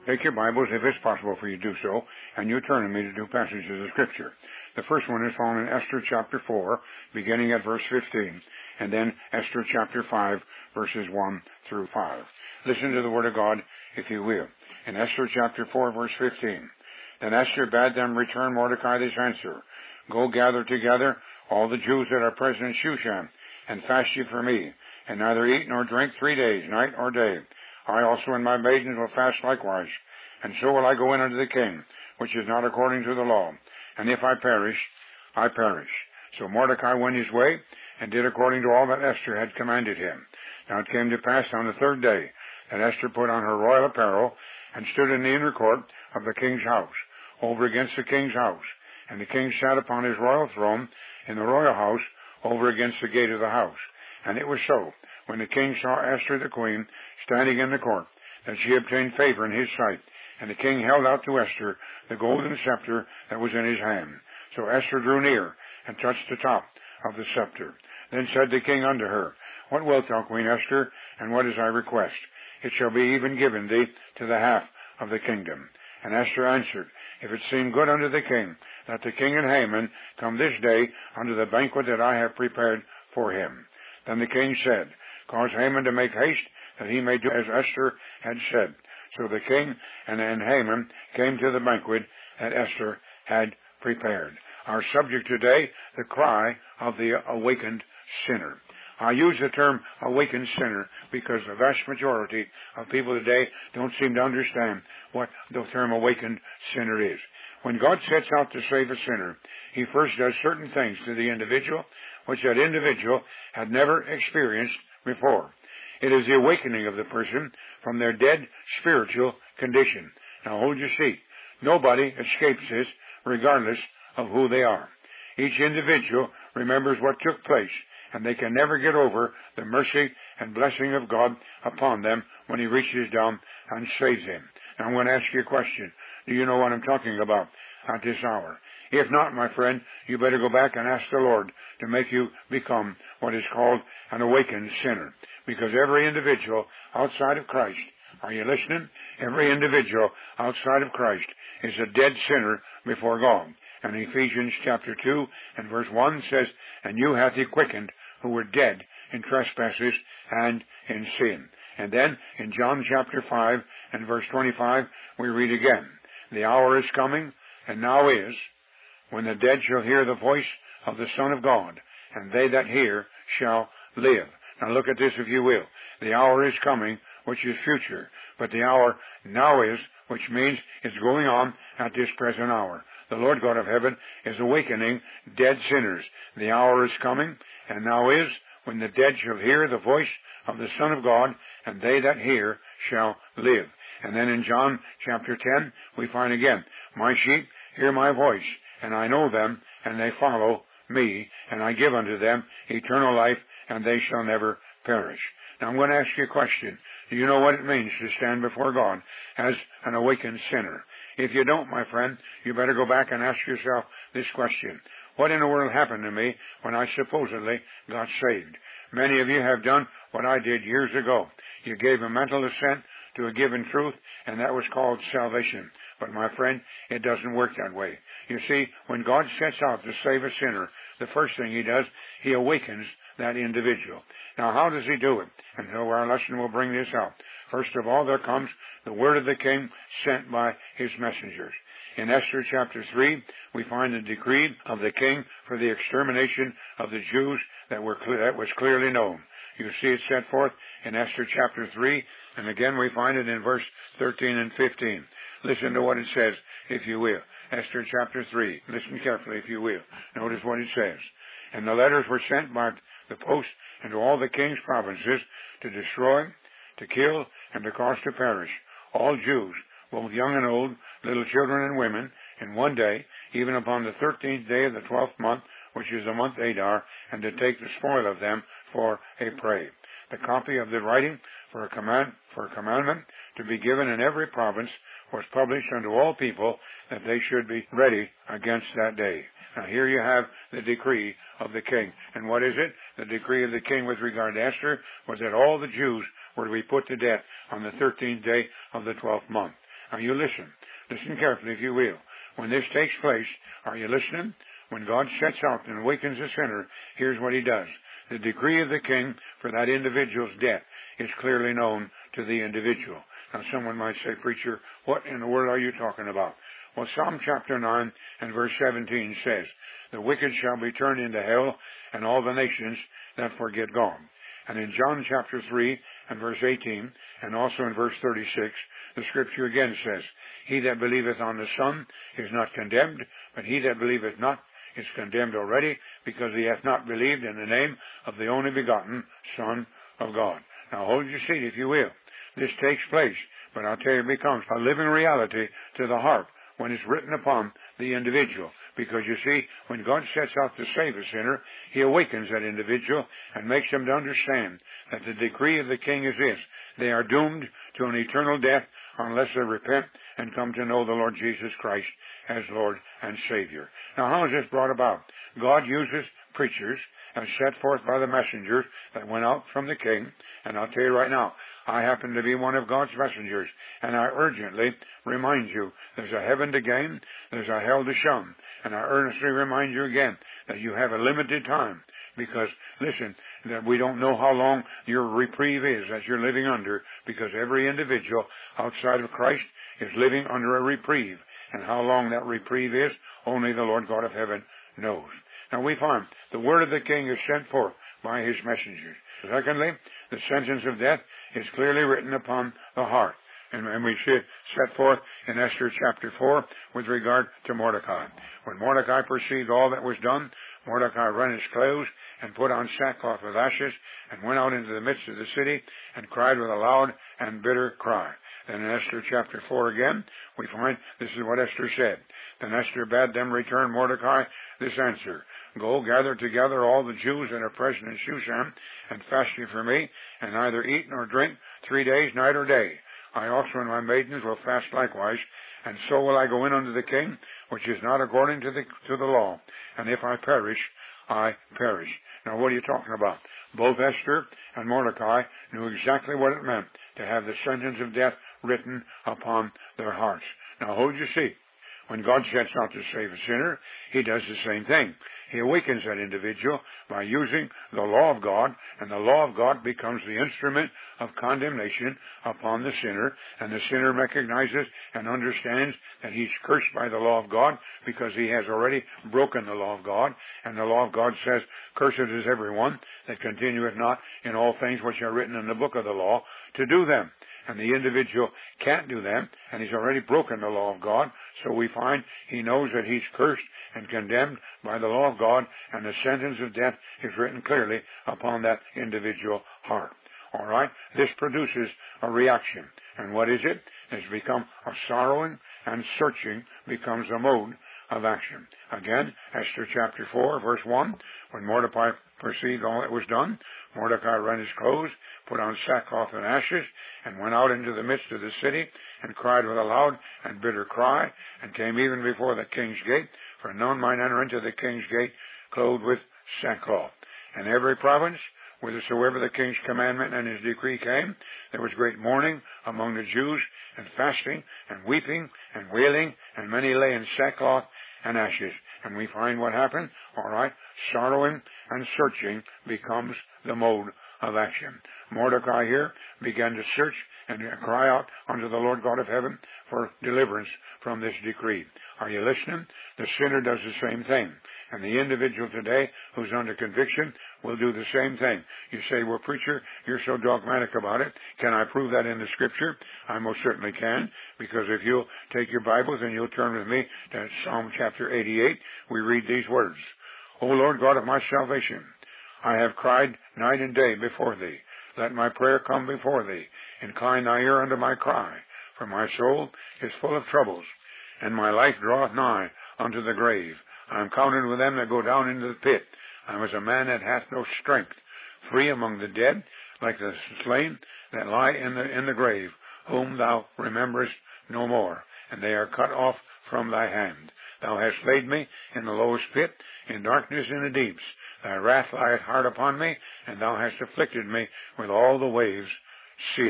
Take your Bibles, if it's possible for you to do so, and you turn to me to two passages of Scripture. The first one is found in Esther chapter 4, beginning at verse 15, and then Esther chapter 5, verses 1 through 5. Listen to the Word of God, if you will. In Esther chapter 4, verse 15, Then Esther bade them return Mordecai this answer, Go gather together all the Jews that are present in Shushan, and fast ye for me, and neither eat nor drink 3 days, night or day. I also and my maidens will fast likewise, and so will I go in unto the king, which is not according to the law. And if I perish, I perish. So Mordecai went his way, and did according to all that Esther had commanded him. Now it came to pass on the third day, that Esther put on her royal apparel, and stood in the inner court of the king's house, over against the king's house. And the king sat upon his royal throne in the royal house, over against the gate of the house. And it was so, when the king saw Esther the queen standing in the court, that she obtained favor in his sight. And the king held out to Esther the golden scepter that was in his hand. So Esther drew near, and touched the top of the scepter. Then said the king unto her, What wilt thou, Queen Esther, and what is thy request? It shall be even given thee to the half of the kingdom. And Esther answered, If it seem good unto the king, that the king and Haman come this day unto the banquet that I have prepared for him. Then the king said, Cause Haman to make haste, that he may do as Esther had said. So the king and Haman came to the banquet that Esther had prepared. Our subject today, the cry of the awakened sinner. I use the term awakened sinner because the vast majority of people today don't seem to understand what the term awakened sinner is. When God sets out to save a sinner, He first does certain things to the individual which that individual had never experienced before. It is the awakening of the person from their dead spiritual condition. Now hold your seat. Nobody escapes this regardless of who they are. Each individual remembers what took place, and they can never get over the mercy and blessing of God upon them when He reaches down and saves them. Now I'm going to ask you a question. Do you know what I'm talking about at this hour? If not, my friend, you better go back and ask the Lord to make you become what is called an awakened sinner. Because every individual outside of Christ, are you listening? Every individual outside of Christ is a dead sinner before God. And Ephesians chapter 2 and verse 1 says, And you hath He quickened who were dead in trespasses and in sin. And then in John chapter 5 and verse 25, we read again, The hour is coming, and now is, when the dead shall hear the voice of the Son of God, and they that hear shall live. Now look at this if you will. The hour is coming, which is future, but the hour now is, which means it's going on at this present hour. The Lord God of heaven is awakening dead sinners. The hour is coming, and now is, when the dead shall hear the voice of the Son of God, and they that hear shall live. And then in John chapter 10, we find again, My sheep hear my voice, and I know them, and they follow me, and I give unto them eternal life, and they shall never perish. Now I'm going to ask you a question. Do you know what it means to stand before God as an awakened sinner? If you don't, my friend, you better go back and ask yourself this question. What in the world happened to me when I supposedly got saved? Many of you have done what I did years ago. You gave a mental assent to a given truth, and that was called salvation. But my friend, it doesn't work that way. You see, when God sets out to save a sinner, the first thing He does, He awakens that individual. Now, how does He do it? And so our lesson will bring this out. First of all, there comes the word of the king sent by his messengers. In Esther chapter 3, we find the decree of the king for the extermination of the Jews that was clearly known. You see it set forth in Esther chapter 3, and again we find it in verse 13 and 15. Listen to what it says, if you will. Esther chapter 3. Listen carefully, if you will. Notice what it says. And the letters were sent by the post into all the king's provinces to destroy, to kill, and to cause to perish all Jews, both young and old, little children and women, in one day, even upon the 13th day of the 12th month, which is the month Adar, and to take the spoil of them for a prey. The copy of the writing for a commandment to be given in every province was published unto all people, that they should be ready against that day. Now here you have the decree of the king. And what is it? The decree of the king with regard to Esther was that all the Jews were to be put to death on the 13th day of the 12th month. Now you listen. Listen carefully, if you will. When this takes place, are you listening? When God sets out and awakens the sinner, here's what he does. The decree of the king for that individual's death is clearly known to the individual. Now someone might say, preacher, what in the world are you talking about? Well, Psalm chapter 9 and verse 17 says, the wicked shall be turned into hell, and all the nations that forget God. And in John chapter 3 and verse 18, and also in verse 36, the scripture again says, he that believeth on the Son is not condemned, but he that believeth not is condemned already, because he hath not believed in the name of the only begotten Son of God. Now hold your seat, if you will. This takes place, but I'll tell you, it becomes a living reality to the heart when it's written upon the individual. Because you see, when God sets out to save a sinner, he awakens that individual and makes them to understand that the decree of the king is this. They are doomed to an eternal death unless they repent and come to know the Lord Jesus Christ as Lord and Savior. Now, how is this brought about? God uses preachers as set forth by the messengers that went out from the king. And I'll tell you right now, I happen to be one of God's messengers, and I urgently remind you, there's a heaven to gain, there's a hell to shun. And I earnestly remind you again that you have a limited time, because, listen, that we don't know how long your reprieve is that you're living under, because every individual outside of Christ is living under a reprieve. And how long that reprieve is, only the Lord God of heaven knows. Now we find the word of the king is sent forth by his messengers. Secondly, the sentence of death is clearly written upon the heart. And we see it set forth in Esther chapter 4 with regard to Mordecai. When Mordecai perceived all that was done, Mordecai rent his clothes and put on sackcloth with ashes and went out into the midst of the city and cried with a loud and bitter cry. Then in Esther chapter 4 again, we find this is what Esther said. Then Esther bade them return Mordecai this answer. Go, gather together all the Jews that are present in Shushan, and fast ye for me, and neither eat nor drink 3 days, night or day. I also and my maidens will fast likewise, and so will I go in unto the king, which is not according to the law. And if I perish, I perish. Now what are you talking about? Both Esther and Mordecai knew exactly what it meant to have the sentence of death written upon their hearts. Now hold your seat. When God sets out to save a sinner, he does the same thing. He awakens that individual by using the law of God, and the law of God becomes the instrument of condemnation upon the sinner, and the sinner recognizes and understands that he's cursed by the law of God because he has already broken the law of God, and the law of God says, cursed is everyone that continueth not in all things which are written in the book of the law to do them. And the individual can't do them, and he's already broken the law of God, so we find he knows that he's cursed and condemned by the law of God, and the sentence of death is written clearly upon that individual heart. All right? This produces a reaction. And what is it? It's become a sorrowing, and searching becomes a mode of action. Again, Esther chapter 4, verse 1, when Mordecai perceived all that was done, Mordecai rent his clothes, put on sackcloth and ashes, and went out into the midst of the city, and cried with a loud and bitter cry, and came even before the king's gate, for none might enter into the king's gate clothed with sackcloth. And every province, whithersoever the king's commandment and his decree came, there was great mourning among the Jews, and fasting, and weeping, and wailing, and many lay in sackcloth and ashes. And we find what happened, all right, sorrowing and searching becomes the mode of action. Mordecai here began to search and cry out unto the Lord God of heaven for deliverance from this decree. Are you listening? The sinner does the same thing. And the individual today who's under conviction will do the same thing. You say, well, preacher, you're so dogmatic about it. Can I prove that in the Scripture? I most certainly can, because if you'll take your Bibles and you'll turn with me to Psalm chapter 88, we read these words. O Lord God of my salvation, I have cried night and day before thee. Let my prayer come before thee. Incline thy ear unto my cry. For my soul is full of troubles, and my life draweth nigh unto the grave. I am counted with them that go down into the pit. I am as a man that hath no strength, free among the dead, like the slain that lie in the grave, whom thou rememberest no more, and they are cut off from thy hand. Thou hast laid me in the lowest pit, in darkness in the deeps. Thy wrath lieth hard upon me, and thou hast afflicted me with all the waves. Selah.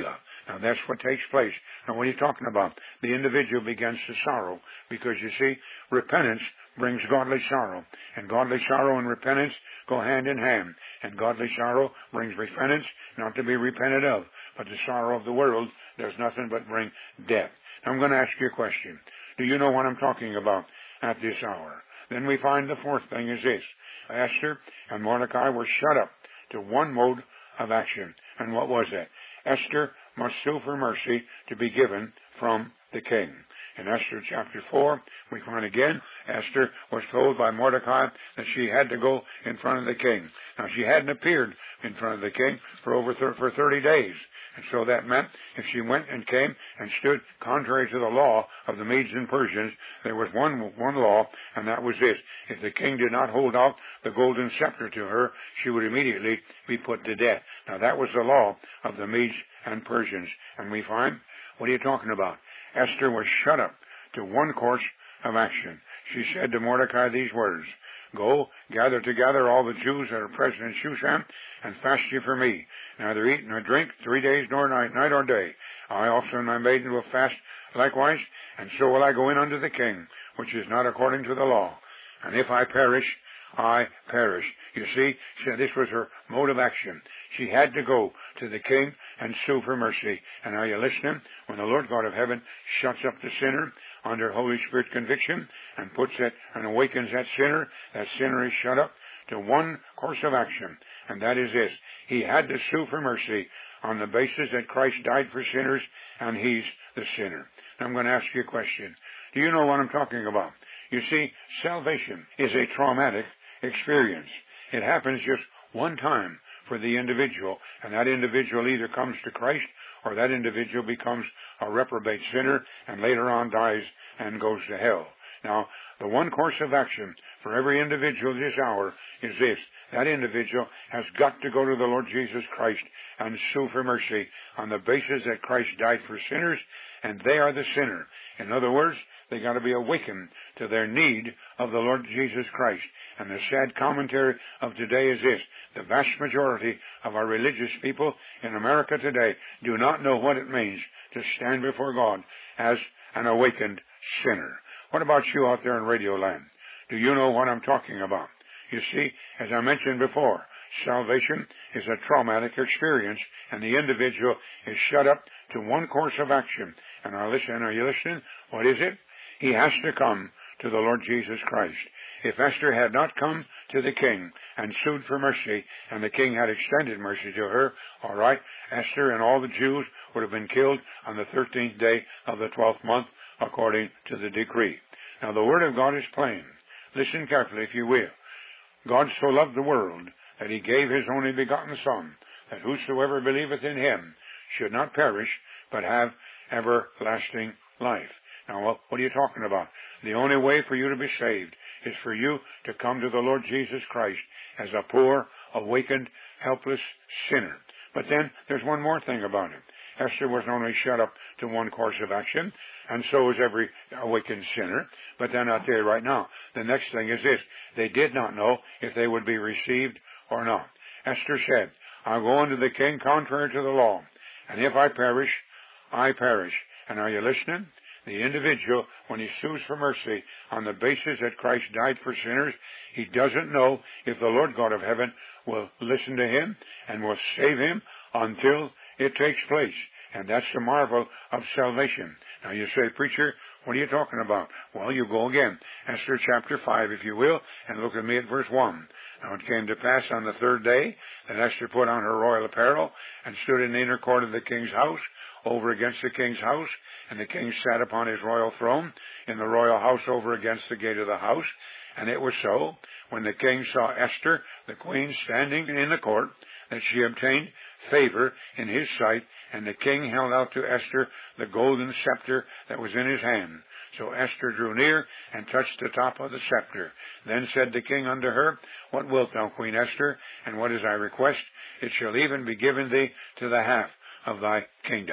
Now that's what takes place. Now what are you talking about? The individual begins to sorrow because you see, repentance brings godly sorrow. And godly sorrow and repentance go hand in hand. And godly sorrow brings repentance, not to be repented of. But the sorrow of the world does nothing but bring death. Now I'm going to ask you a question. Do you know what I'm talking about at this hour? Then we find the fourth thing is this. Esther and Mordecai were shut up to one mode of action. And what was that? Esther must sue for mercy to be given from the king. In Esther chapter 4, we find again, Esther was told by Mordecai that she had to go in front of the king. Now, she hadn't appeared in front of the king for 30 days. And so that meant if she went and came and stood contrary to the law of the Medes and Persians, there was one law, and that was this. If the king did not hold out the golden scepter to her, she would immediately be put to death. Now, that was the law of the Medes and Persians. And we find, what are you talking about? Esther was shut up to one course of action. She said to Mordecai these words, "Go, gather together all the Jews that are present in Shushan, and fast ye for me. Neither eat nor drink 3 days nor night or day. I also and my maiden will fast likewise, and so will I go in unto the king, which is not according to the law. And if I perish, I perish." You see, this was her mode of action. She had to go to the king and sue for mercy. And are you listening? When the Lord God of heaven shuts up the sinner under Holy Spirit conviction and puts it and awakens that sinner is shut up to one course of action. And that is this. He had to sue for mercy on the basis that Christ died for sinners and he's the sinner. Now I'm going to ask you a question. Do you know what I'm talking about? You see, salvation is a traumatic experience. It happens just one time for the individual, and that individual either comes to Christ or that individual becomes a reprobate sinner and later on dies and goes to hell. Now, the one course of action for every individual this hour is this. That individual has got to go to the Lord Jesus Christ and sue for mercy on the basis that Christ died for sinners and they are the sinner. In other words, they got to be awakened to their need of the Lord Jesus Christ. And the sad commentary of today is this. The vast majority of our religious people in America today do not know what it means to stand before God as an awakened sinner. What about you out there in Radio Land? Do you know what I'm talking about? You see, as I mentioned before, salvation is a traumatic experience, and the individual is shut up to one course of action. And are you listening? What is it? He has to come to the Lord Jesus Christ. If Esther had not come to the king and sued for mercy, and the king had extended mercy to her, all right, Esther and all the Jews would have been killed on the 13th day of the 12th month, according to the decree. Now, the word of God is plain. Listen carefully, if you will. God so loved the world that he gave his only begotten Son, that whosoever believeth in him should not perish, but have everlasting life. Now, what are you talking about? The only way for you to be saved is for you to come to the Lord Jesus Christ as a poor, awakened, helpless sinner. But then there's one more thing about it. Esther was only shut up to one course of action, and so is every awakened sinner. But then I'll tell you right now, the next thing is this. They did not know if they would be received or not. Esther said, "I'll go unto the king contrary to the law, and if I perish, I perish." And are you listening? The individual, when he sues for mercy on the basis that Christ died for sinners, he doesn't know if the Lord God of heaven will listen to him and will save him until it takes place. And that's the marvel of salvation. Now you say, "Preacher, what are you talking about?" Well, you go again. Esther chapter 5, if you will, and look at me at verse 1. Now it came to pass on the third day that Esther put on her royal apparel and stood in the inner court of the king's house, over against the king's house, and the king sat upon his royal throne in the royal house over against the gate of the house. And it was so, when the king saw Esther, the queen, standing in the court, that she obtained favor in his sight, and the king held out to Esther the golden scepter that was in his hand. So Esther drew near and touched the top of the scepter. Then said the king unto her, "What wilt thou, Queen Esther, and what is thy request? It shall even be given thee to the half of thy kingdom."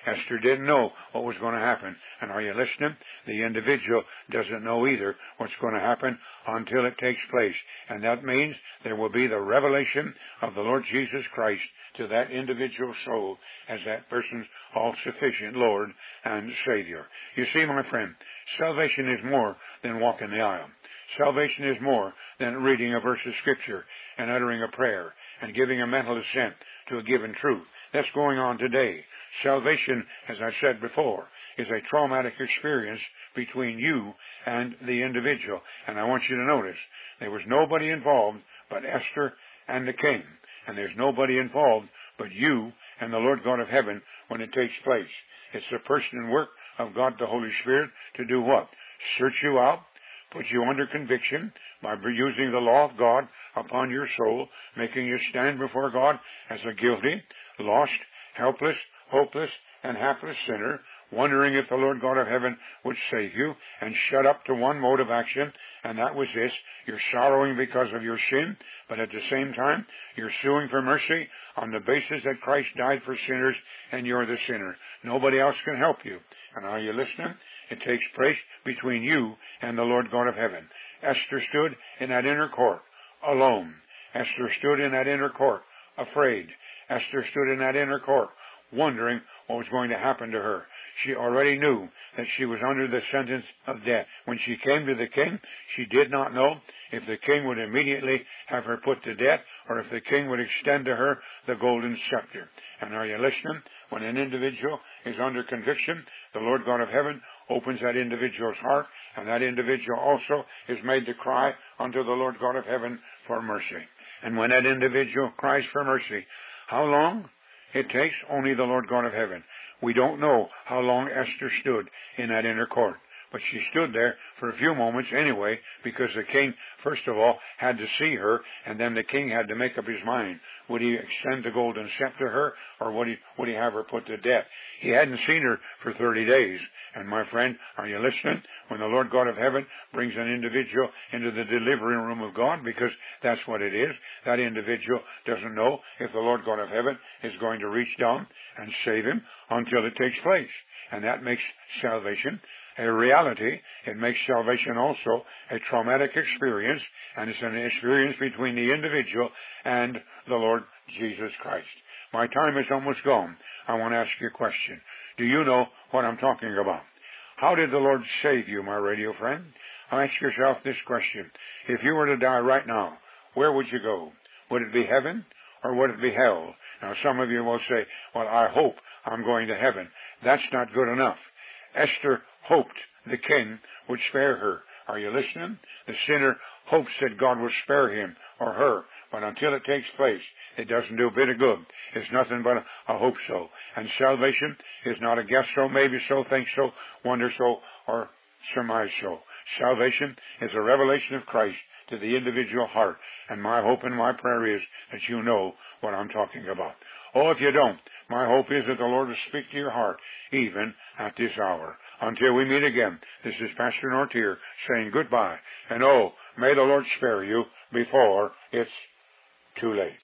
Esther didn't know what was going to happen. And are you listening? The individual doesn't know either what's going to happen until it takes place. And that means there will be the revelation of the Lord Jesus Christ to that individual soul as that person's all-sufficient Lord and Savior. You see, my friend, salvation is more than walking the aisle. Salvation is more than reading a verse of Scripture and uttering a prayer and giving a mental assent to a given truth. That's going on today. Salvation, as I said before, is a traumatic experience between you and the individual. And I want you to notice, there was nobody involved but Esther and the king. And there's nobody involved but you and the Lord God of heaven when it takes place. It's the person and work of God the Holy Spirit to do what? Search you out, put you under conviction by using the law of God upon your soul, making you stand before God as a guilty, lost, helpless, hopeless, and hapless sinner, wondering if the Lord God of heaven would save you, and shut up to one mode of action, and that was this: you're sorrowing because of your sin, but at the same time, you're suing for mercy on the basis that Christ died for sinners, and you're the sinner. Nobody else can help you. And are you listening? It takes place between you and the Lord God of heaven. Esther stood in that inner court alone. Esther stood in that inner court afraid. Esther stood in that inner court wondering what was going to happen to her. She already knew that she was under the sentence of death. When she came to the king, she did not know if the king would immediately have her put to death or if the king would extend to her the golden scepter. And are you listening? When an individual is under conviction, the Lord God of heaven opens that individual's heart, and that individual also is made to cry unto the Lord God of heaven for mercy. And when that individual cries for mercy, how long it takes? Only the Lord God of heaven. We don't know how long Esther stood in that inner court, but she stood there for a few moments anyway, because the king, first of all, had to see her, and then the king had to make up his mind. Would he extend the golden scepter to her, or would he have her put to death? He hadn't seen her for 30 days. And my friend, are you listening? When the Lord God of heaven brings an individual into the delivering room of God, because that's what it is, that individual doesn't know if the Lord God of heaven is going to reach down and save him until it takes place. And that makes salvation a reality. It makes salvation also a traumatic experience, and it's an experience between the individual and the Lord Jesus Christ. My time is almost gone. I want to ask you a question. Do you know what I'm talking about? How did the Lord save you, my radio friend? Ask yourself this question. If you were to die right now, where would you go? Would it be heaven or would it be hell? Now, some of you will say, well, I hope I'm going to heaven. That's not good enough. Esther hoped the king would spare her. Are you listening? The sinner hopes that God will spare him or her, but until it takes place, it doesn't do a bit of good. It's nothing but a hope so. And salvation is not a guess so, maybe so, think so, wonder so, or surmise so. Salvation is a revelation of Christ to the individual heart. And my hope and my prayer is that you know what I'm talking about. Oh, if you don't, my hope is that the Lord will speak to your heart even at this hour. Until we meet again, this is Pastor Nortier saying goodbye. And oh, may the Lord spare you before it's too late.